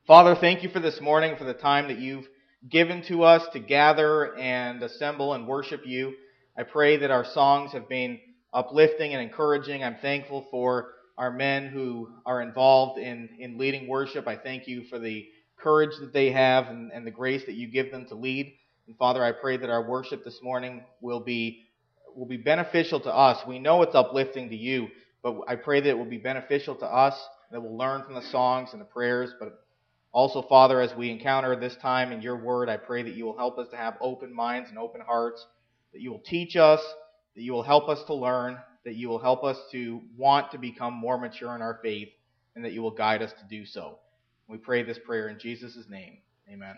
Father, thank you for this morning, for the time that you've given to us to gather and assemble and worship you. I pray that our songs have been uplifting and encouraging. I'm thankful for our men who are involved in leading worship. I thank you for the courage that they have and the grace that you give them to lead. And Father, I pray that our worship this morning will be beneficial to us. We know it's uplifting to you, but I pray that it will be beneficial to us, that we'll learn from the songs and the prayers. But also, Father, as we encounter this time in your word, I pray that you will help us to have open minds and open hearts, that you will teach us, that you will help us to learn, that you will help us to want to become more mature in our faith, and that you will guide us to do so. We pray this prayer in Jesus' name. Amen.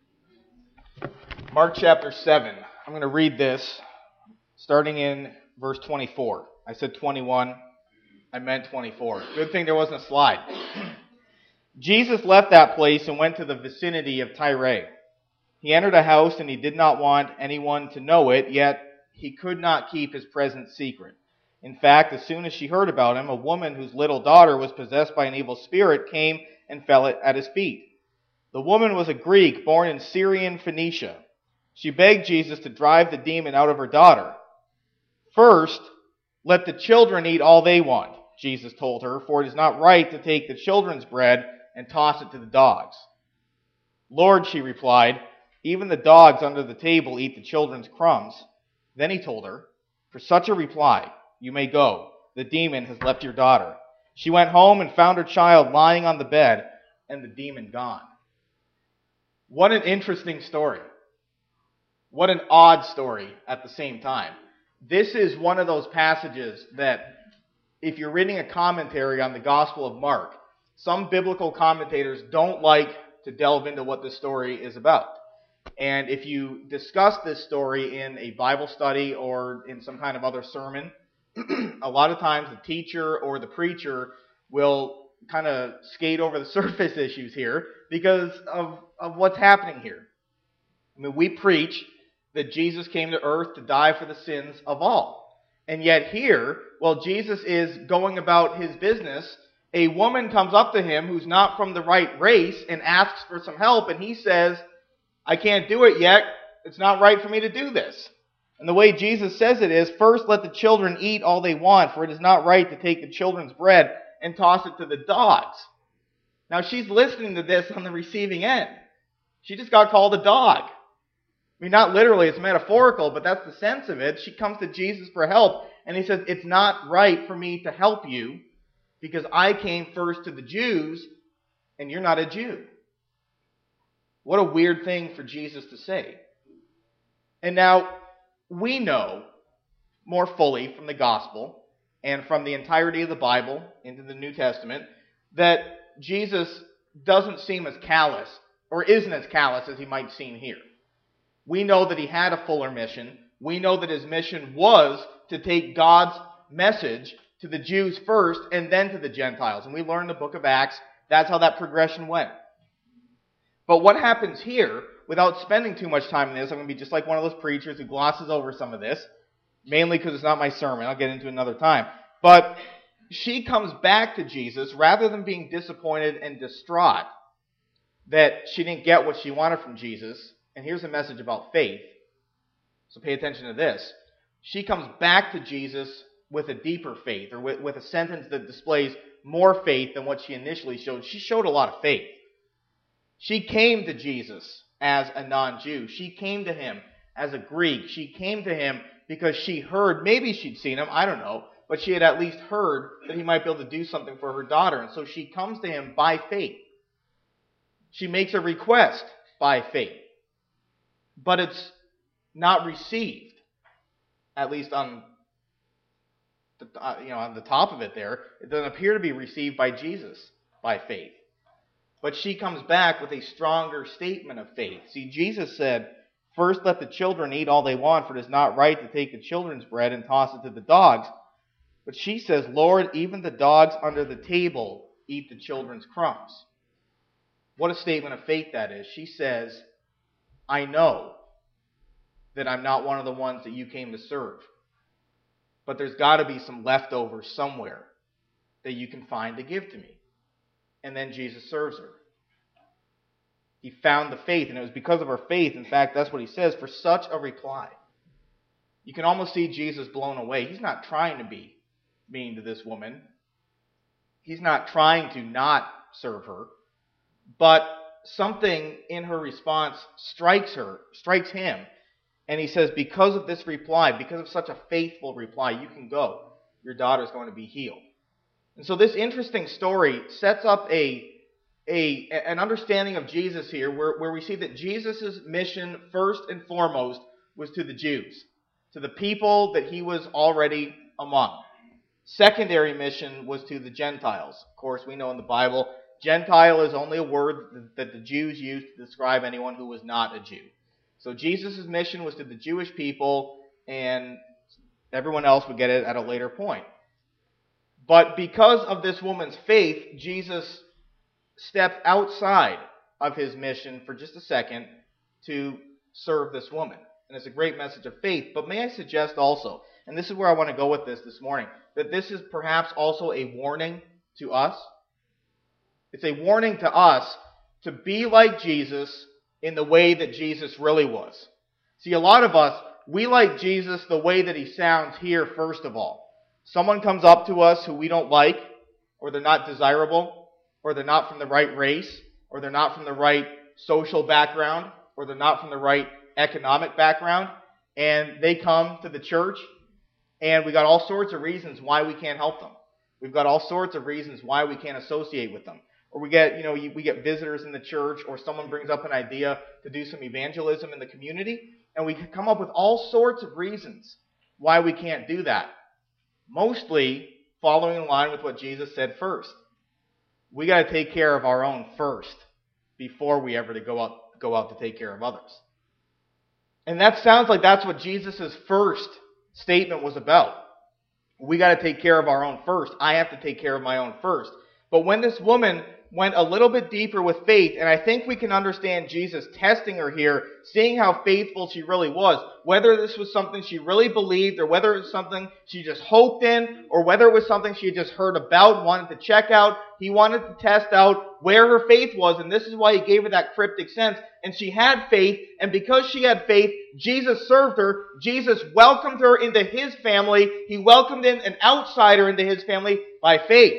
Mark chapter 7. I'm going to read this starting in verse 24. I said 21. I meant 24. Good thing there wasn't a slide. Jesus left that place and went to the vicinity of Tyre. He entered a house and he did not want anyone to know it, yet he could not keep his presence secret. In fact, as soon as she heard about him, a woman whose little daughter was possessed by an evil spirit came and fell at his feet. The woman was a Greek born in Syrian Phoenicia. She begged Jesus to drive the demon out of her daughter. First, let the children eat all they want, Jesus told her, for it is not right to take the children's bread and toss it to the dogs. Lord, she replied, even the dogs under the table eat the children's crumbs. Then he told her, for such a reply, you may go. The demon has left your daughter. She went home and found her child lying on the bed and the demon gone. What an interesting story. What an odd story at the same time. This is one of those passages that, if you're reading a commentary on the Gospel of Mark, some biblical commentators don't like to delve into what this story is about. And if you discuss this story in a Bible study or in some kind of other sermon, a lot of times the teacher or the preacher will kind of skate over the surface issues here because of what's happening here. I mean, we preach that Jesus came to earth to die for the sins of all. And yet here, while Jesus is going about his business, a woman comes up to him who's not from the right race and asks for some help, and he says, I can't do it yet. It's not right for me to do this. And the way Jesus says it is, first let the children eat all they want, for it is not right to take the children's bread and toss it to the dogs. Now she's listening to this on the receiving end. She just got called a dog. I mean, not literally, it's metaphorical, but that's the sense of it. She comes to Jesus for help, and he says, it's not right for me to help you because I came first to the Jews, and you're not a Jew. What a weird thing for Jesus to say. And now, we know more fully from the Gospel and from the entirety of the Bible into the New Testament that Jesus doesn't seem as callous, or isn't as callous as he might seem here. We know that he had a fuller mission. We know that his mission was to take God's message to the Jews first and then to the Gentiles. And we learn in the book of Acts, that's how that progression went. But what happens here, without spending too much time on this, I'm going to be just like one of those preachers who glosses over some of this, mainly because it's not my sermon. I'll get into it another time. But she comes back to Jesus rather than being disappointed and distraught that she didn't get what she wanted from Jesus. And here's a message about faith. So pay attention to this. She comes back to Jesus with a deeper faith, or with a sentence that displays more faith than what she initially showed. She showed a lot of faith. She came to Jesus as a non-Jew. She came to him as a Greek. She came to him because she heard, maybe she'd seen him, I don't know, but she had at least heard that he might be able to do something for her daughter. And so she comes to him by faith. She makes a request by faith. But it's not received, at least on the top of it there. It doesn't appear to be received by Jesus by faith. But she comes back with a stronger statement of faith. See, Jesus said, first let the children eat all they want, for it is not right to take the children's bread and toss it to the dogs. But she says, Lord, even the dogs under the table eat the children's crumbs. What a statement of faith that is. She says, I know that I'm not one of the ones that you came to serve. But there's got to be some leftovers somewhere that you can find to give to me. And then Jesus serves her. He found the faith, and it was because of her faith. In fact, that's what he says, for such a reply. You can almost see Jesus blown away. He's not trying to be mean to this woman. He's not trying to not serve her. But something in her response strikes him. And he says, because of this reply, because of such a faithful reply, you can go. Your daughter's going to be healed. And so this interesting story sets up an understanding of Jesus here where we see that Jesus' mission first and foremost was to the Jews, to the people that he was already among. Secondary mission was to the Gentiles. Of course, we know in the Bible, Gentile is only a word that the Jews used to describe anyone who was not a Jew. So Jesus' mission was to the Jewish people, and everyone else would get it at a later point. But because of this woman's faith, Jesus stepped outside of his mission for just a second to serve this woman. And it's a great message of faith. But may I suggest also, and this is where I want to go with this morning, that this is perhaps also a warning to us. It's a warning to us to be like Jesus in the way that Jesus really was. See, a lot of us, we like Jesus the way that he sounds here first of all. Someone comes up to us who we don't like, or they're not desirable, or they're not from the right race, or they're not from the right social background, or they're not from the right economic background, and they come to the church, and we got all sorts of reasons why we can't help them. We've got all sorts of reasons why we can't associate with them. Or we get visitors in the church, or someone brings up an idea to do some evangelism in the community, and we can come up with all sorts of reasons why we can't do that. Mostly following in line with what Jesus said first. We got to take care of our own first before we ever go out to take care of others. And that sounds like that's what Jesus' first statement was about. We got to take care of our own first. I have to take care of my own first. But when this woman went a little bit deeper with faith, and I think we can understand Jesus testing her here, seeing how faithful she really was, whether this was something she really believed, or whether it was something she just hoped in, or whether it was something she had just heard about, wanted to check out. He wanted to test out where her faith was, and this is why he gave her that cryptic sense. And she had faith, and because she had faith, Jesus served her. Jesus welcomed her into his family. He welcomed in an outsider into his family by faith.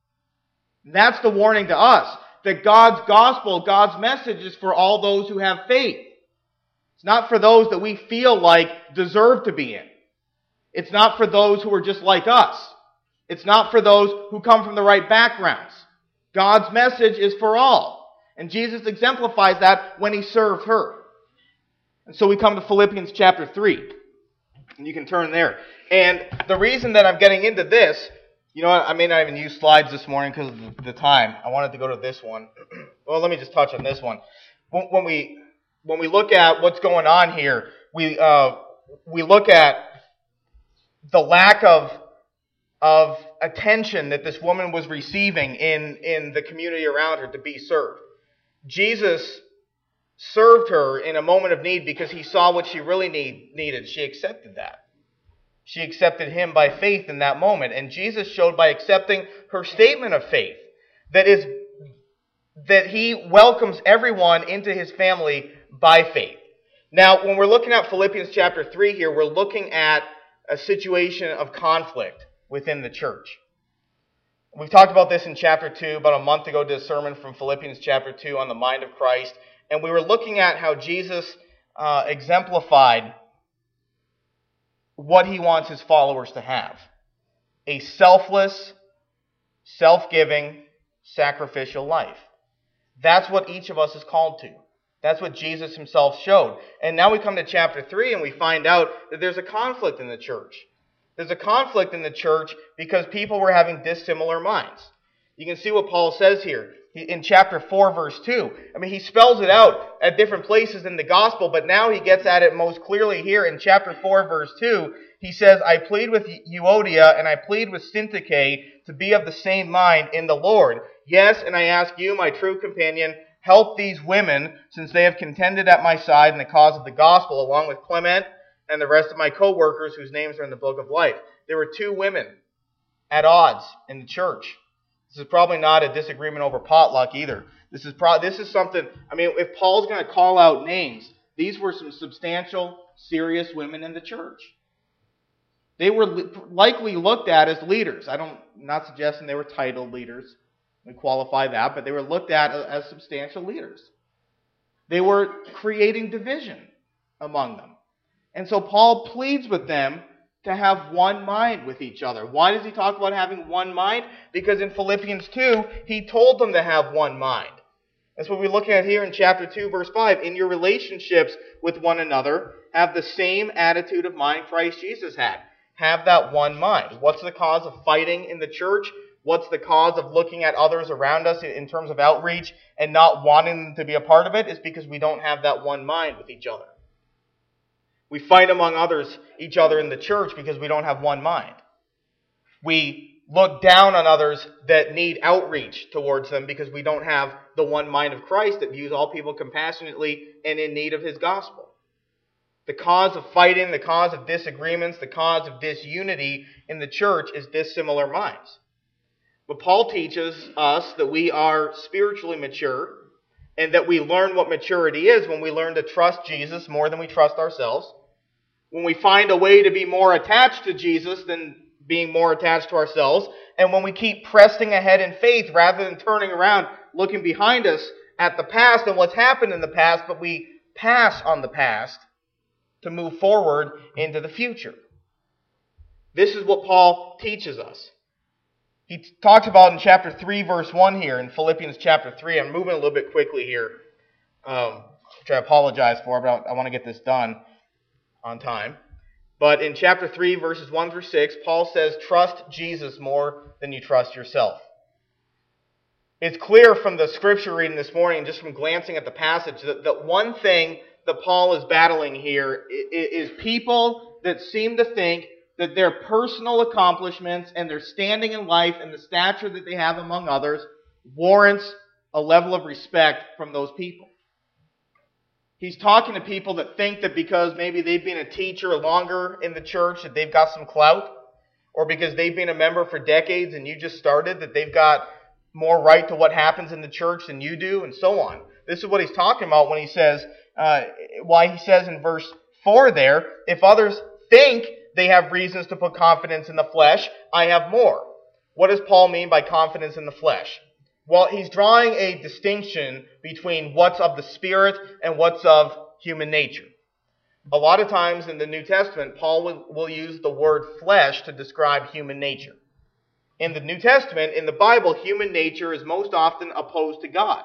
That's the warning to us, that God's gospel, God's message is for all those who have faith. It's not for those that we feel like deserve to be in. It's not for those who are just like us. It's not for those who come from the right backgrounds. God's message is for all. And Jesus exemplifies that when he served her. And so we come to Philippians chapter 3. And you can turn there. And the reason that I'm getting into this, you know what, I may not even use slides this morning because of the time. I wanted to go to this one. Well, let me just touch on this one. When we look at what's going on here, we look at the lack of attention that this woman was receiving in the community around her to be served. Jesus served her in a moment of need because he saw what she really needed. She accepted that. She accepted him by faith in that moment. And Jesus showed by accepting her statement of faith that he welcomes everyone into his family by faith. Now, when we're looking at Philippians chapter 3 here, we're looking at a situation of conflict within the church. We've talked about this in chapter 2. About a month ago, did a sermon from Philippians chapter 2 on the mind of Christ. And we were looking at how Jesus exemplified what he wants his followers to have. A selfless, self-giving, sacrificial life. That's what each of us is called to. That's what Jesus himself showed. And now we come to chapter 3 and we find out that there's a conflict in the church. There's a conflict in the church because people were having dissimilar minds. You can see what Paul says here in chapter 4, verse 2. I mean, he spells it out at different places in the gospel, but now he gets at it most clearly here in chapter 4, verse 2. He says, I plead with Euodia and I plead with Syntyche to be of the same mind in the Lord. Yes, and I ask you, my true companion, help these women, since they have contended at my side in the cause of the gospel, along with Clement and the rest of my co-workers whose names are in the book of life. There were two women at odds in the church. This is probably not a disagreement over potluck either. This is something, I mean, if Paul's going to call out names, these were some substantial, serious women in the church. They were likely looked at as leaders. I'm not suggesting they were titled leaders. We qualify that, but they were looked at as substantial leaders. They were creating division among them. And so Paul pleads with them to have one mind with each other. Why does he talk about having one mind? Because in Philippians 2, he told them to have one mind. That's what we're looking at here in chapter 2, verse 5. In your relationships with one another, have the same attitude of mind Christ Jesus had. Have that one mind. What's the cause of fighting in the church? What's the cause of looking at others around us in terms of outreach and not wanting them to be a part of it? Is because we don't have that one mind with each other. We fight among each other in the church because we don't have one mind. We look down on others that need outreach towards them because we don't have the one mind of Christ that views all people compassionately and in need of His gospel. The cause of fighting, the cause of disagreements, the cause of disunity in the church is dissimilar minds. But Paul teaches us that we are spiritually mature and that we learn what maturity is when we learn to trust Jesus more than we trust ourselves. When we find a way to be more attached to Jesus than being more attached to ourselves. And when we keep pressing ahead in faith rather than turning around, looking behind us at the past and what's happened in the past, but we pass on the past to move forward into the future. This is what Paul teaches us. He talks about in chapter 3, verse 1 here, in Philippians chapter 3. I'm moving a little bit quickly here, which I apologize for, but I want to get this done on time. But in chapter 3, verses 1 through 6, Paul says, trust Jesus more than you trust yourself. It's clear from the scripture reading this morning, just from glancing at the passage, that one thing that Paul is battling here is people that seem to think that their personal accomplishments and their standing in life and the stature that they have among others warrants a level of respect from those people. He's talking to people that think that because maybe they've been a teacher longer in the church that they've got some clout, or because they've been a member for decades and you just started that they've got more right to what happens in the church than you do, and so on. This is what he's talking about when he says, why he says in verse 4 there, if others think they have reasons to put confidence in the flesh, I have more. What does Paul mean by confidence in the flesh? Well, he's drawing a distinction between what's of the Spirit and what's of human nature. A lot of times in the New Testament, Paul will use the word flesh to describe human nature. In the New Testament, in the Bible, human nature is most often opposed to God.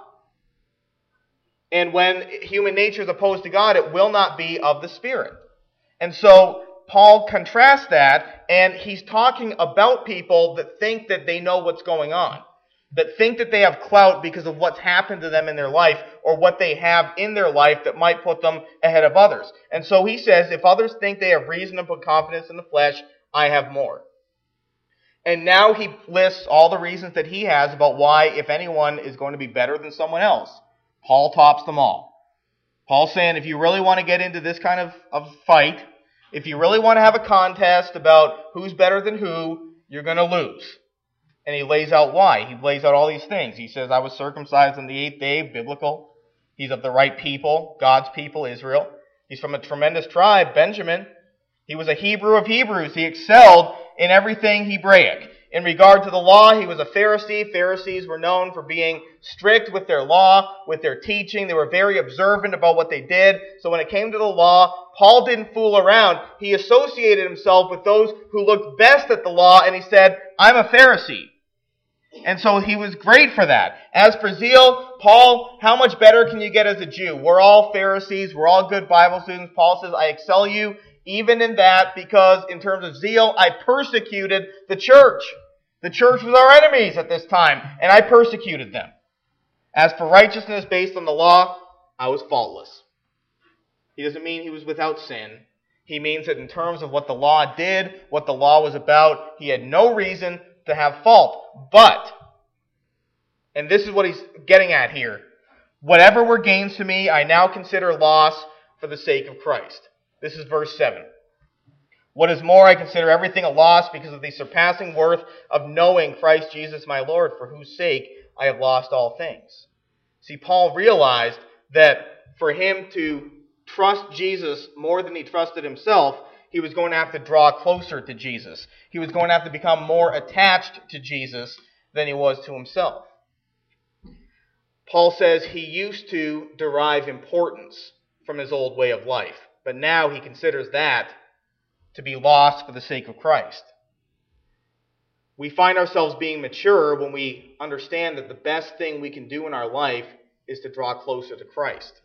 And when human nature is opposed to God, it will not be of the Spirit. And so Paul contrasts that, and he's talking about people that think that they know what's going on, that think that they have clout because of what's happened to them in their life or what they have in their life that might put them ahead of others. And so he says, if others think they have reason to put confidence in the flesh, I have more. And now he lists all the reasons that he has about why, if anyone is going to be better than someone else, Paul tops them all. Paul's saying, if you really want to get into this kind of fight, if you really want to have a contest about who's better than who, you're going to lose. And he lays out why. He lays out all these things. He says, I was circumcised on the 8th day, biblical. He's of the right people, God's people, Israel. He's from a tremendous tribe, Benjamin. He was a Hebrew of Hebrews. He excelled in everything Hebraic. In regard to the law, he was a Pharisee. Pharisees were known for being strict with their law, with their teaching. They were very observant about what they did. So when it came to the law, Paul didn't fool around. He associated himself with those who looked best at the law, and he said, I'm a Pharisee. And so he was great for that. As for zeal, Paul, how much better can you get as a Jew? We're all Pharisees. We're all good Bible students. Paul says, I excel you even in that because in terms of zeal, I persecuted the church. The church was our enemies at this time, and I persecuted them. As for righteousness based on the law, I was faultless. He doesn't mean he was without sin. He means that in terms of what the law did, what the law was about, he had no reason to have fault. But, and this is what he's getting at here, whatever were gains to me, I now consider loss for the sake of Christ. This is verse 7. What is more, I consider everything a loss because of the surpassing worth of knowing Christ Jesus my Lord, for whose sake I have lost all things. See, Paul realized that for him to trust Jesus more than he trusted himself, he was going to have to draw closer to Jesus. He was going to have to become more attached to Jesus than he was to himself. Paul says he used to derive importance from his old way of life, but now he considers that to be lost for the sake of Christ. We find ourselves being mature when we understand that the best thing we can do in our life is to draw closer to Christ.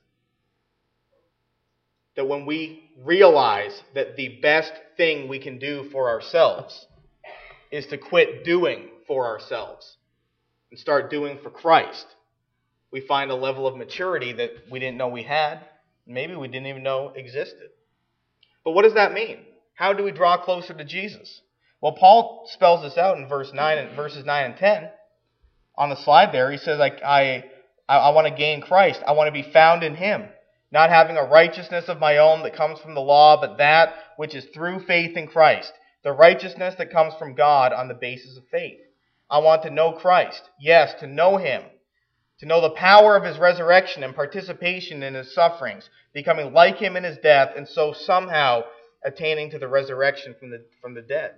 That when we realize that the best thing we can do for ourselves is to quit doing for ourselves and start doing for Christ, we find a level of maturity that we didn't know we had, maybe we didn't even know existed. But what does that mean? How do we draw closer to Jesus? Well, Paul spells this out in verses 9 and 10. On the slide there, he says, I want to gain Christ. I want to be found in Him, not having a righteousness of my own that comes from the law, but that which is through faith in Christ, the righteousness that comes from God on the basis of faith. I want to know Christ. Yes, to know Him, to know the power of His resurrection and participation in His sufferings, becoming like Him in His death, and so somehow attaining to the resurrection from the dead.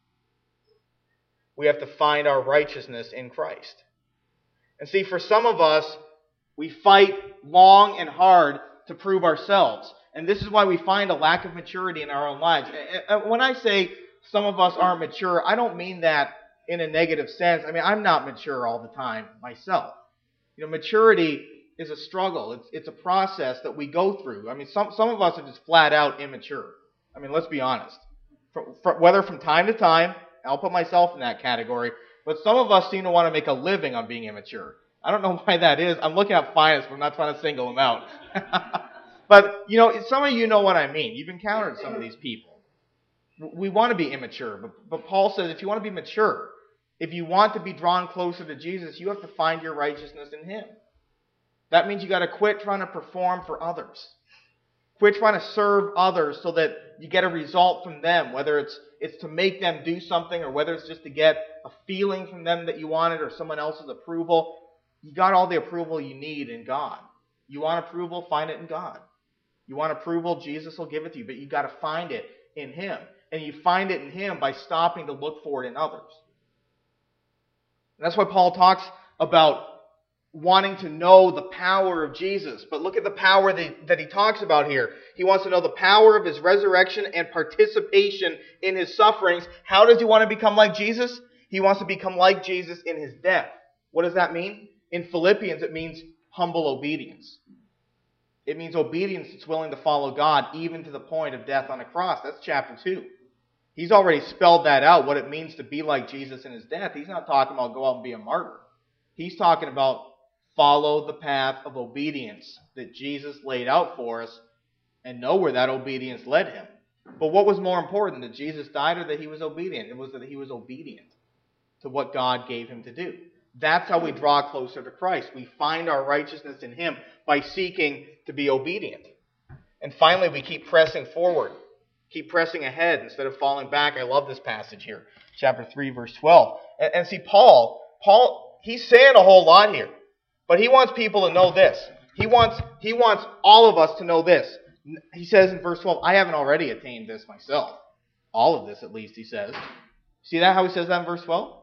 We have to find our righteousness in Christ. And see, for some of us, we fight long and hard to prove ourselves. And this is why we find a lack of maturity in our own lives. And when I say some of us aren't mature, I don't mean that in a negative sense. I mean, I'm not mature all the time myself. Maturity is a struggle. It's a process that we go through. I mean, some of us are just flat out immature. I mean, let's be honest. Whether from time to time, I'll put myself in that category, but some of us seem to want to make a living on being immature. I don't know why that is. I'm looking at finance, but I'm not trying to single them out. But, some of you know what I mean. You've encountered some of these people. We want to be immature, but Paul says if you want to be mature, if you want to be drawn closer to Jesus, you have to find your righteousness in Him. That means you got to quit trying to perform for others. Quit trying to serve others so that you get a result from them, whether it's to make them do something or whether it's just to get a feeling from them that you wanted or someone else's approval. You got all the approval you need in God. You want approval, find it in God. You want approval, Jesus will give it to you, but you got to find it in Him. And you find it in Him by stopping to look for it in others. And that's why Paul talks about wanting to know the power of Jesus. But look at the power that he talks about here. He wants to know the power of His resurrection and participation in His sufferings. How does he want to become like Jesus? He wants to become like Jesus in His death. What does that mean? In Philippians, it means humble obedience. It means obedience that's willing to follow God even to the point of death on a cross. That's chapter 2. He's already spelled that out, what it means to be like Jesus in His death. He's not talking about go out and be a martyr. He's talking about follow the path of obedience that Jesus laid out for us and know where that obedience led Him. But what was more important, that Jesus died or that He was obedient? It was that He was obedient to what God gave Him to do. That's how we draw closer to Christ. We find our righteousness in Him by seeking to be obedient. And finally, we keep pressing forward. Keep pressing ahead instead of falling back. I love this passage here. Chapter 3, verse 12. And see, Paul, he's saying a whole lot here. But he wants people to know this. He wants all of us to know this. He says in verse 12, I haven't already attained this myself. All of this, at least, he says. See that how he says that in verse 12?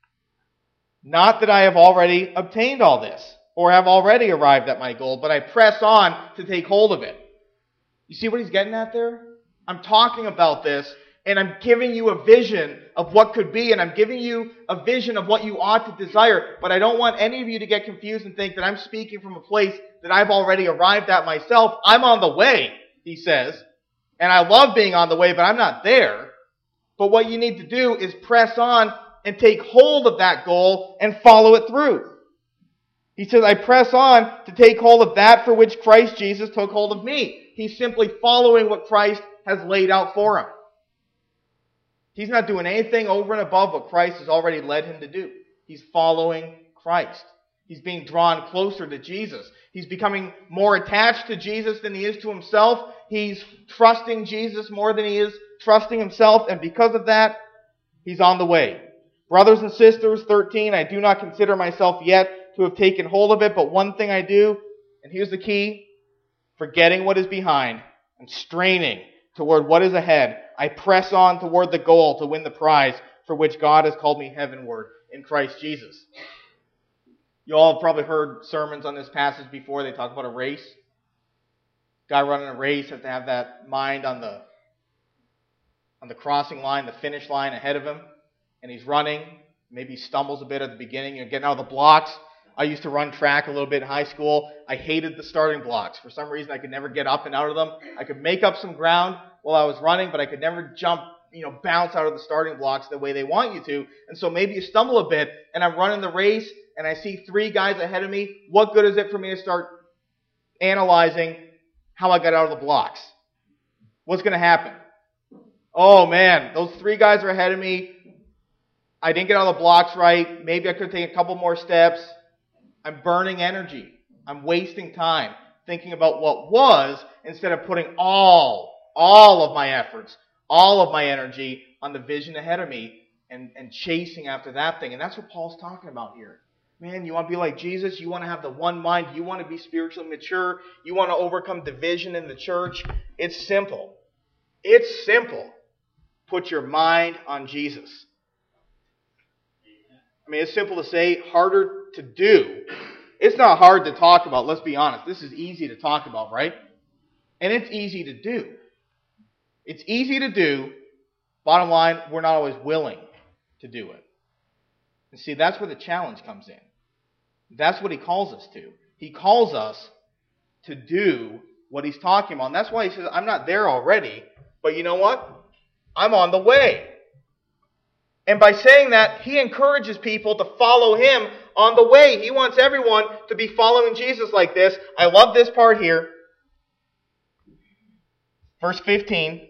Not that I have already obtained all this, or have already arrived at my goal, but I press on to take hold of it. You see what he's getting at there? I'm talking about this, and I'm giving you a vision of what could be, and I'm giving you a vision of what you ought to desire, but I don't want any of you to get confused and think that I'm speaking from a place that I've already arrived at myself. I'm on the way, he says, and I love being on the way, but I'm not there. But what you need to do is press on and take hold of that goal and follow it through. He says, I press on to take hold of that for which Christ Jesus took hold of me. He's simply following what Christ has laid out for him. He's not doing anything over and above what Christ has already led him to do. He's following Christ. He's being drawn closer to Jesus. He's becoming more attached to Jesus than he is to himself. He's trusting Jesus more than he is trusting himself. And because of that, he's on the way. Brothers and sisters, 13, I do not consider myself yet to have taken hold of it, but one thing I do, and here's the key, forgetting what is behind and straining toward what is ahead, I press on toward the goal to win the prize for which God has called me heavenward in Christ Jesus. You all have probably heard sermons on this passage before. They talk about a race. Guy running a race has to have that mind on the crossing line, the finish line ahead of him. And he's running. Maybe he stumbles a bit at the beginning. You're getting out of the blocks. I used to run track a little bit in high school. I hated the starting blocks. For some reason, I could never get up and out of them. I could make up some ground while I was running, but I could never bounce out of the starting blocks the way they want you to. And so maybe you stumble a bit, and I'm running the race, and I see 3 guys ahead of me. What good is it for me to start analyzing how I got out of the blocks? What's going to happen? Oh man, those 3 guys are ahead of me. I didn't get out of the blocks right. Maybe I could take a couple more steps. I'm burning energy. I'm wasting time thinking about what was instead of putting all of my efforts, all of my energy on the vision ahead of me and chasing after that thing. And that's what Paul's talking about here. Man, you want to be like Jesus? You want to have the one mind? You want to be spiritually mature? You want to overcome division in the church? It's simple. It's simple. Put your mind on Jesus. I mean, it's simple to say, harder to do. It's not hard to talk about, let's be honest. This is easy to talk about, right? And it's easy to do. It's easy to do. Bottom line, we're not always willing to do it. And see, that's where the challenge comes in. That's what he calls us to. He calls us to do what he's talking about. And that's why he says, I'm not there already, but you know what? I'm on the way. And by saying that, he encourages people to follow him on the way. He wants everyone to be following Jesus like this. I love this part here. Verse 15.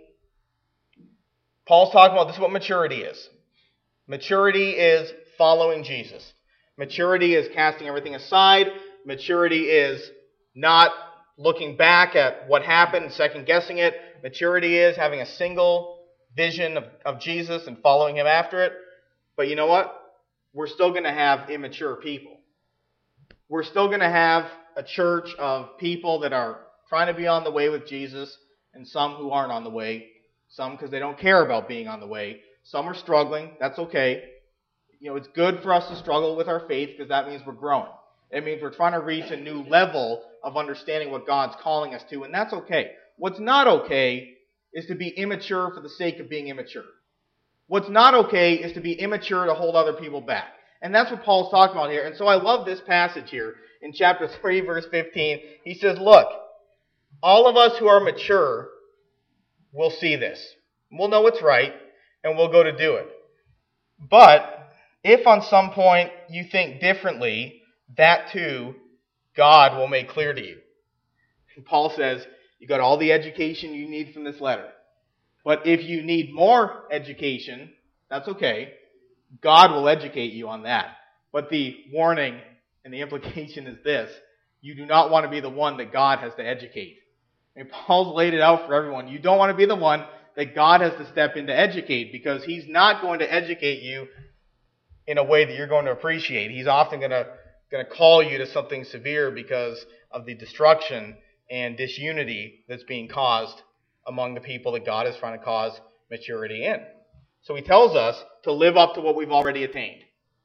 Paul's talking about this is what maturity is. Maturity is following Jesus. Maturity is casting everything aside. Maturity is not looking back at what happened and second guessing it. Maturity is having a single vision of Jesus and following him after it. But you know what? We're still going to have immature people. We're still going to have a church of people that are trying to be on the way with Jesus and some who aren't on the way. Some because they don't care about being on the way. Some are struggling. That's okay. It's good for us to struggle with our faith because that means we're growing. It means we're trying to reach a new level of understanding what God's calling us to, and that's okay. What's not okay is to be immature for the sake of being immature. What's not okay is to be immature to hold other people back. And that's what Paul's talking about here. And so I love this passage here in chapter 3, verse 15. He says, look, all of us who are mature will see this. We'll know what's right, and we'll go to do it. But if on some point you think differently, that too God will make clear to you. And Paul says, you got all the education you need from this letter. But if you need more education, that's okay. God will educate you on that. But the warning and the implication is this. You do not want to be the one that God has to educate. And Paul's laid it out for everyone. You don't want to be the one that God has to step in to educate because he's not going to educate you in a way that you're going to appreciate. He's often going to call you to something severe because of the destruction and disunity that's being caused among the people that God is trying to cause maturity in. So he tells us to live up to what we've already attained.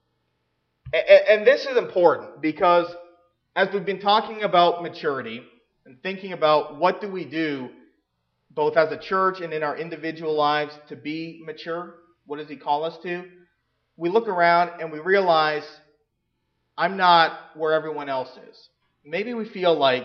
And this is important because as we've been talking about maturity and thinking about what do we do both as a church and in our individual lives to be mature, what does he call us to? We look around and we realize I'm not where everyone else is. Maybe we feel like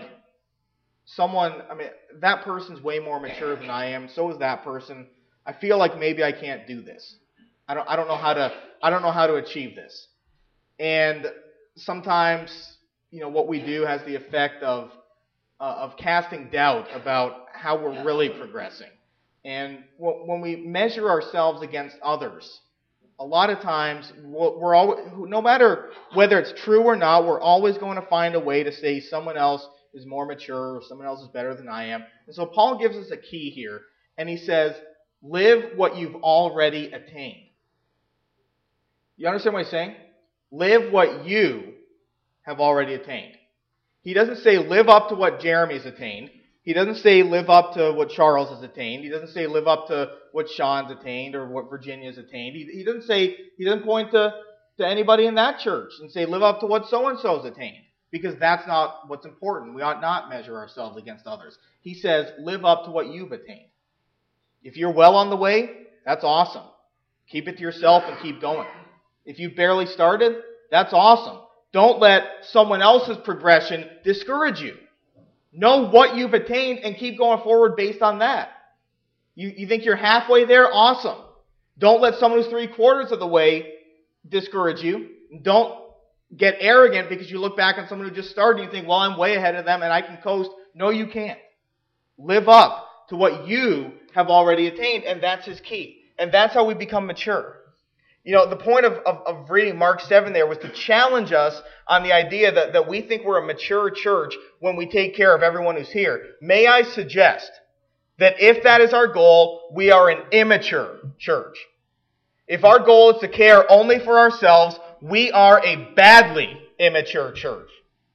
that person's way more mature than I am. So is that person. I feel like maybe I can't do this. I don't know how to achieve this. And sometimes, what we do has the effect of casting doubt about how we're really progressing. And when we measure ourselves against others, a lot of times we're always, no matter whether it's true or not, we're always going to find a way to say someone else is more mature or someone else is better than I am. And so Paul gives us a key here, and he says, live what you've already attained. You understand what he's saying? Live what you have already attained. He doesn't say live up to what Jeremy's attained. He doesn't say live up to what Charles has attained. He doesn't say live up to what Sean's attained or what Virginia's attained. He doesn't point to anybody in that church and say live up to what so-and-so's attained, because that's not what's important. We ought not measure ourselves against others. He says live up to what you've attained. If you're well on the way, that's awesome. Keep it to yourself and keep going. If you barely started, that's awesome. Don't let someone else's progression discourage you. Know what you've attained and keep going forward based on that. You think you're halfway there? Awesome. Don't let someone who's 3/4 of the way discourage you. Don't get arrogant because you look back on someone who just started and you think, well, I'm way ahead of them and I can coast. No, you can't. Live up to what you have already attained, and that's his key. And that's how we become mature. You know, the point of reading Mark 7 there was to challenge us on the idea that we think we're a mature church when we take care of everyone who's here. May I suggest that if that is our goal, we are an immature church. If our goal is to care only for ourselves, we are a badly immature church.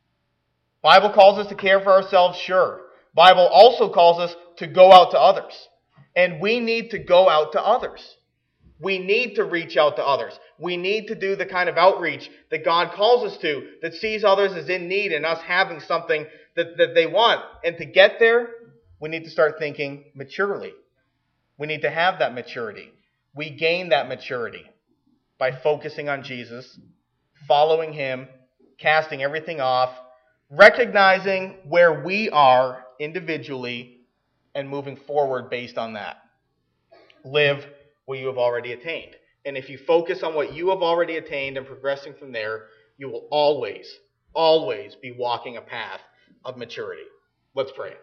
Bible calls us to care for ourselves, sure. Bible also calls us to go out to others. And we need to go out to others. We need to reach out to others. We need to do the kind of outreach that God calls us to, that sees others as in need and us having something that they want. And to get there, we need to start thinking maturely. We need to have that maturity. We gain that maturity by focusing on Jesus, following him, casting everything off, recognizing where we are individually, and moving forward based on that. Live what you have already attained. And if you focus on what you have already attained and progressing from there, you will always, always be walking a path of maturity. Let's pray.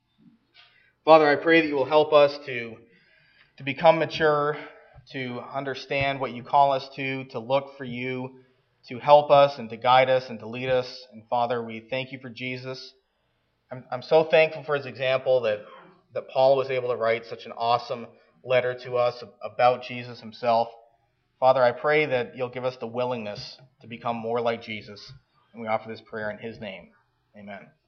Father, I pray that you will help us to become mature, to understand what you call us to look for you, to help us and to guide us and to lead us. And Father, we thank you for Jesus. I'm so thankful for his example that Paul was able to write such an awesome letter to us about Jesus himself. Father, I pray that you'll give us the willingness to become more like Jesus. And we offer this prayer in his name. Amen.